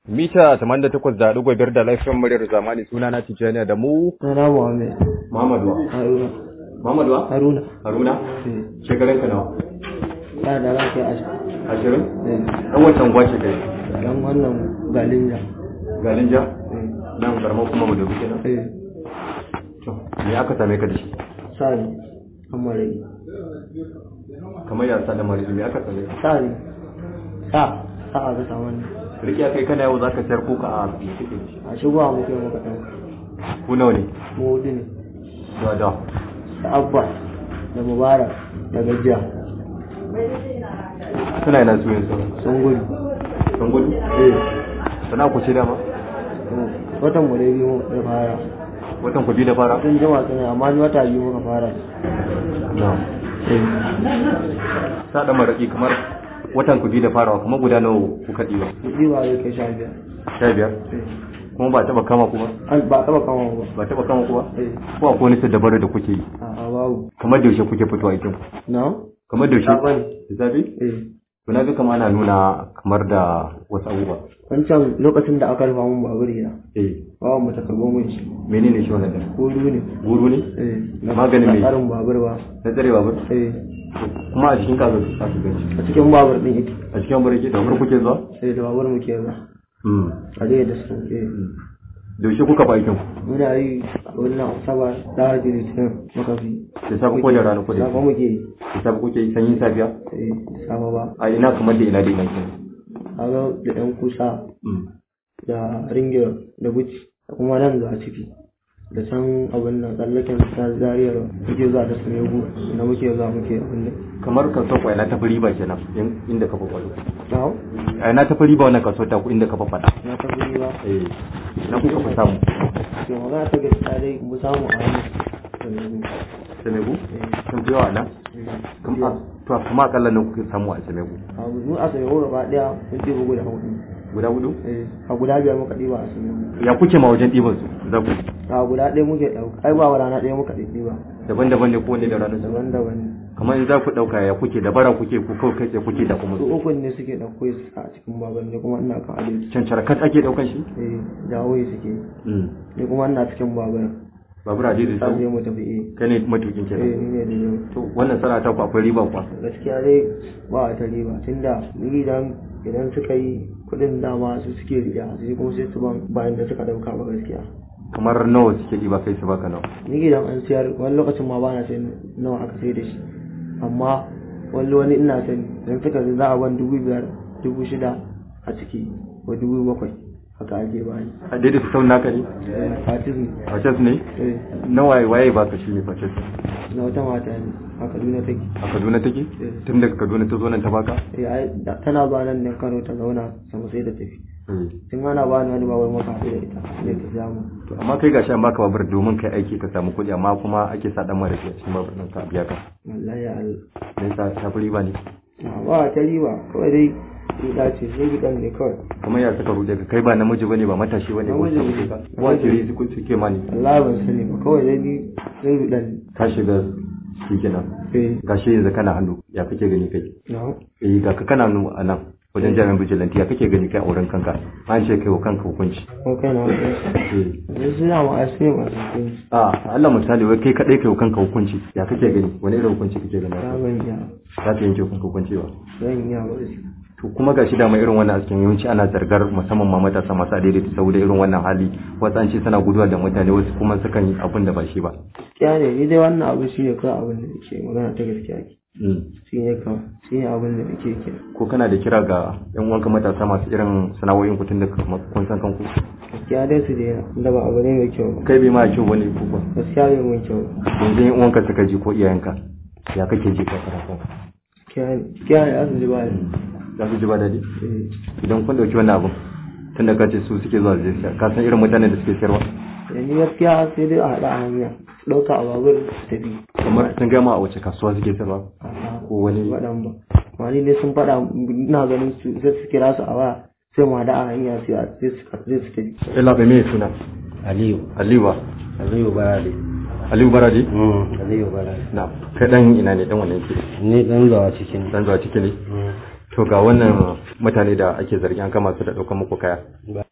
Mita 88.5 da laifin muryar zamani suna na Tijjani da mu. Sana Muhammad. Muhammadu. Haruna. Muhammadu? Haruna. Haruna? Shekarun ka nawa? Ya da lafiya 20? Dan wancan gwace kai? Dan wannan Galinja. Galinja? Nan garma kuma mu dubi kenan? To, me aka same ka da shi? Sani. Amarai. Kamar ya sa da mari me aka same ka? Sani. Sa a ga saman. Rikiya kai kana yau zaka sayar ko ka a cikin shi? A shigowa muke muka dan. Ku nawa ne? Mu hudu ne. Da. Da Abba da Mubarak da Gajiya. Suna yana su yanzu. Sun gudu. Sun gudu? Sana ku ce dama? Watan mu dai biyu da fara. Watan ku biyu da fara? Sun jima suna amma ni wata biyu muka fara. Na'am. Sa da maraki kamar watan ku biyu da farawa kuma guda nawa kuka diba? Diba ya kai 15. 15? Kuma ba taba kama ku ba? Ba taba kama ku ba. Ba taba kama ku ba? Ko akwai wani dabaru da kuke yi? A'a babu. Kamar da yaushe kuke fitowa aikin ku? Na? Kamar da yaushe? Da zabi? Kuna ga kamar ana nuna kamar da wasu abubuwa. Wancan lokacin da aka rufa mun babur ina. Bawa mu takarbo mun shi. Menene shi wannan da? Guru ne. Guru ne? Maganin me? Tsarin babur ba. Na tsare babur? Kuma a cikin kazo ka su ganci. A cikin babur din yake. A cikin babur yake da babur kuke zuwa? Da babur muke zuwa. A dai da su. Da yaushe kuka ba aikin ku? Muna yi wannan saba da harbi litinin makafi. Da safe ko da rana ko da? Safa muke yi. Da safe kuke yi sanyin safiya? Safa ba. A ina kamar da ina da ina kenan. A ga da ɗan kusa da ringiyar da buci da kuma nan zuwa ciki. Da can abin nan tsallaken zariyar muke zuwa da sunegu da muke zuwa muke abin nan. Kamar kaso kwa ina tafi riba kenan inda ka faɗa. Na'am. Ina tafi riba wannan kaso ta ku inda ka faɗa. Na tafi riba. Na kuka fa samu. To magana ta gaskiya dai mu samu a hannu. Sunegu? Kun fi yawa nan? To kuma akalla ne kuke samu a Sunegu? Mu a Sunegu gaba ɗaya mun ɗiba guda hudu. Guda hudu? A guda biyar muka ɗiba a Sunegu. Ya kuke ma wajen ɗiban su? Za ku? A guda ɗaya muke ɗauka. Ai ba rana ɗaya muka ɗiba. Daban-daban ne ko ne da ranar? Daban-daban ne. Kamar in za ku ɗauka ya kuke da bara kuke ku kawai kai tsaye kuke da kuma su ukun ne suke ɗauko su a cikin babur ne kuma ina kan adalci. Can carakat ake ɗaukan shi? Jawo suke. Ni kuma ina cikin babur. Babur a jiri sau? Sai mu tafi Kai ne matukin kenan? Ni ne da yau. To wannan sana'a ta ku akwai riba kuwa? Gaskiya dai ba ta riba tunda ni idan suka yi kuɗin dama su suke riya sai kuma sai su ban bayan da suka ɗauka ba gaskiya. Kamar nawa suke riba kai su baka nawa? Ni idan an siyar wani lokacin ma ba na sai nawa aka sai da shi amma wani ina sani don suka za a ban 5,000 6,000 a ciki ko 7,000 haka ake bani. A daidai su sau naka ne? Fatis ne. Fatis ne? Nawa waye ba ka shi ne Fatis? Na wata mata ne a Kaduna take. A Kaduna take? Tun daga Kaduna ta zo nan ta baka? Tana ba nan ne Kano ta zauna sama sai da tafi. Tun ana ba ni wani babur maka da ita ne ta samu. To amma kai gashi an baka babur domin kai aiki ka samu kuɗi amma kuma ake sa dan mara cikin babur ɗin ka biya ka. Wallahi ya Allah. Me yasa ta fi riba ne? Ba ta riba kawai dai ita ce sai gidan ne kawai. Kamar ya saka rude ka kai ba namiji bane ba matashi bane ko sai ka. Wace ri su suke mani? Allah ban sani ba kawai dai ni sai rudan. Ka shiga shi kenan. Gashi yanzu kana hannu ya kake gani kai? Ga ka kana hannu a nan. Wajen jami'an bijilanti ya kake gani kai a wurin kanka an ce kai wa kanka hukunci ko kai na hukunci suna ma a sai masu hukunci Allah misali wai kai kadai kai wa kanka hukunci ya kake gani wani irin hukunci kake gani za ka yanke hukunci ba zan iya ba to kuma gashi da mai irin wannan askin yawanci ana zargar musamman ma matasa masu adaidaita saboda irin wannan hali wasu an ce suna guduwa da mutane wasu kuma sukan yi abin da ba shi ba gaskiya ne ni dai wannan abu shi ne kawai abin da ke magana ta gaskiya ke shi ne abin da nake ke. Ko kana da kira ga yan uwanka matasa masu irin sana'o'in ku tun da kun san kanku? Gaskiya dai su daina da ba abu ne mai kyau. Kai bai ma kyau bane ko ba? Gaskiya bai mai kyau. Yanzu yan uwanka suka ji ko iyayenka ya kake ji ka fara kanka? Gaskiya ne za su ji ba daɗi. Za su ji ba daɗi? Idan kun ɗauki wannan abin tun da ka ce su suke zuwa zai ka san irin mutanen da suke sayarwa? Ni gaskiya sai dai a haɗa a hanya ɗauka a babur tafi. Kamar sun gama a wace kasuwa suke sayarwa? Ko wani? Faɗan ba. Wani ne sun faɗa ina ganin su sai su kira su a waya sai mu haɗa a hanya sai su tafi. Ila bai mai suna? Aliyu. Aliyu ba? Aliyu Barade. Aliyu Barade? Aliyu Barade. Na. Kai ɗan ina ne ɗan wannan ke? Ni ɗan zawa ciki ne. Ɗan zawa ciki ne? to ga wannan mutane da ake zargin an kama su da ɗaukar muku kaya